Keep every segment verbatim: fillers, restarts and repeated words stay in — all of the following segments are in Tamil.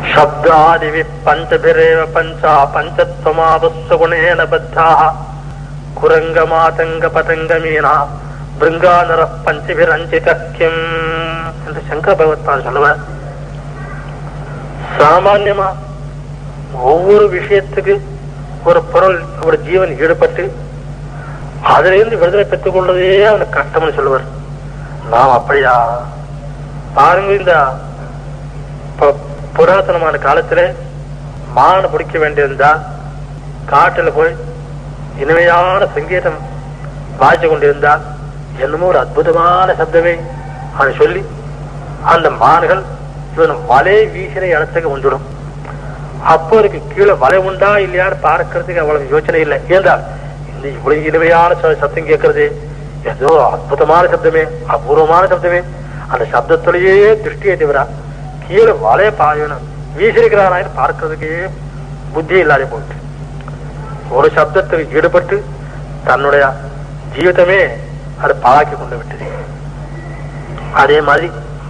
शब्दादिवि पंचभिरेव पंचा पंचत्वमावस्सगुणेन बद्धाः कुरंगमातंग पतंगमीना பிருங்கானர பஞ்சபிரஞ்சிதக்கியம் என்று சங்கர பகவத்பாதர் சொல்லுவார். சாமான்யமா ஒவ்வொரு விஷயத்துக்கு ஒரு பொருள் ஒரு ஜீவன் ஈடுபட்டு அதிலிருந்து விடுதலை பெற்றுக் கொள்வதே அவனுக்கு கஷ்டம்னு சொல்லுவார். நாம் அப்படியா பாருங்க, இந்த புராதனமான காலத்துல மானை பிடிக்க வேண்டியிருந்தா காட்டுல போய் இனிமையான சங்கீதம் வாய்ச்சி கொண்டிருந்தால் என்னமோ ஒரு அற்புதமான சப்தமே அவனை சொல்லி அந்த மான்கள் இவன் வலை வீசின இடத்துக்கு வந்துடும். அப்போ அதுக்கு கீழே வலை உண்டா இல்லையான்னு பார்க்கறதுக்கு அவ்வளவு யோசனை இல்லை. ஏன்றால் இந்த இவ்வளவு இனிமையான சப்தம் கேட்கறது ஏதோ அற்புதமான சப்தமே, அபூர்வமான சப்தமே, அந்த சப்தத்திலேயே திருஷ்டியை தவிர கீழே வலைய பாயணும் வீசிருக்கிறாரான்னு பார்க்கறதுக்கே புத்தி இல்லாத போயிட்டு ஒரு சப்தத்துக்கு ஈடுபட்டு தன்னுடைய ஜீவிதமே அதை பாழாக்கி கொண்டு விட்டது. அதே மாதிரி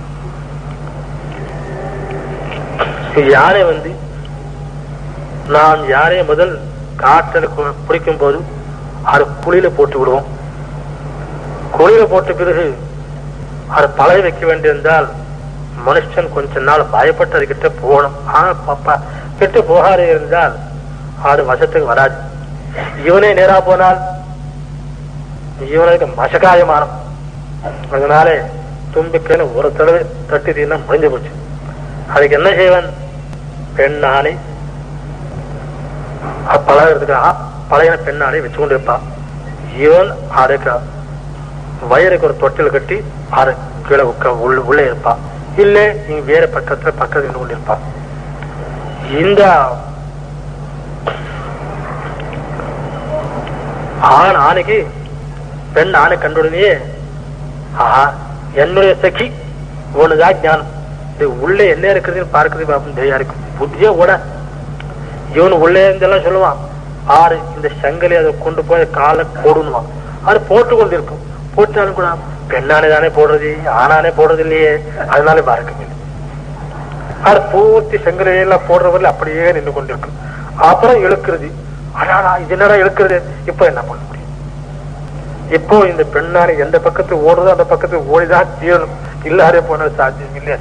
யாரை வந்து நாம் யாரையும் முதல் காற்றில் பிடிக்கும் போது அது குழியில போட்டு விடுவோம். குழியில போட்ட பிறகு அது பழைய வைக்க வேண்டியிருந்தால் மனுஷன் கொஞ்ச நாள் பயப்பட்டு அது கிட்ட போகணும். ஆனா பாப்பா கிட்ட போகாத இருந்தால் அது வசத்துக்கு வராது. இவனே நேரா போனால் இவனுக்கு மசகாயமானம். அதனால தும்பிக்கைன்னு ஒரு தடவை தட்டி தீர்னா முடிஞ்சு போச்சு. அதுக்கு என்ன செய்வன்? பெண்ணானை பழகிறதுக்காக பழைய பெண்ணானை வச்சு கொண்டு இருப்பான். இவன் அதுக்கு வயருக்கு ஒரு தொட்டில் கட்டி அது கீழே உட்க உள்ளே இருப்பான். இல்ல இங்க வேற பக்கத்துல பக்கத்துல இருந்து கொண்டு இருப்பான். இந்த ஆண் ஆணைக்கு பெண் ஆணை கண்டுடனே ஆஹா என்னுடைய சகி ஒண்ணுதான் ஞானம், இது உள்ளே என்ன இருக்குதுன்னு பார்க்கறது அப்படின்னு இருக்கும். புத்தியே ஓட இவனு உள்ளே இருந்தெல்லாம் சொல்லுவான். ஆறு இந்த சங்கலி அதை கொண்டு போய் காலை போடுவான். அது போட்டு கொண்டு இருக்கும். போட்டாலும் கூட பெண்ணானே தானே போடுறது, ஆணானே போடுறது இல்லையே, அதனால பார்க்க அது பூர்த்தி சங்கலையெல்லாம் போடுறவர்கள் அப்படியே நின்று கொண்டிருக்கும். அப்புறம் இழுக்கிறது. அடாடா இது என்னடா இழுக்கிறது, இப்ப என்ன பண்ண முடியும்? இப்போ இந்த பெண்ணானை எந்த பக்கத்துக்கு ஓடுறதோ அந்த பக்கத்துக்கு ஓடிதான் தீரணும், இல்லாதே போனது சாத்தியம் இல்லையா?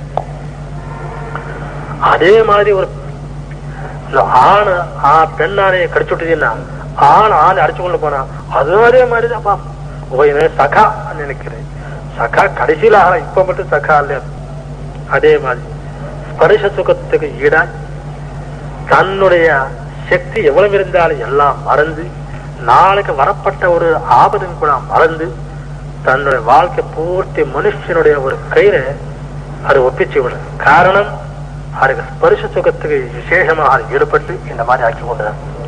அதே மாதிரி ஒரு ஆண் பெண்ணானையை கடிச்சு விட்டதுன்னா ஆண் ஆணை அடிச்சு கொண்டு போனா அதுவும் அதே மாதிரிதான் பாப்போம். சகா நினைக்கிறேன், சகா கடைசியில ஆனா இப்ப மட்டும் சகா இல்லையா? அதே மாதிரி ஸ்பரிச சுகத்துக்கு ஈடா தன்னுடைய சக்தி எவ்வளவு இருந்தாலும் எல்லாம் மறந்து நாளைக்கு வரப்பட்ட ஒரு ஆபத்தின் கூட மறந்து தன்னுடைய வாழ்க்கை பூர்த்தி மனுஷனுடைய ஒரு கையில அது ஒப்பிச்சு விடும். காரணம் அதுக்கு ஸ்பரிச சுகத்துக்கு விசேஷமாக ஈடுபட்டு இந்த மாதிரி ஆக்கி கொண்டது.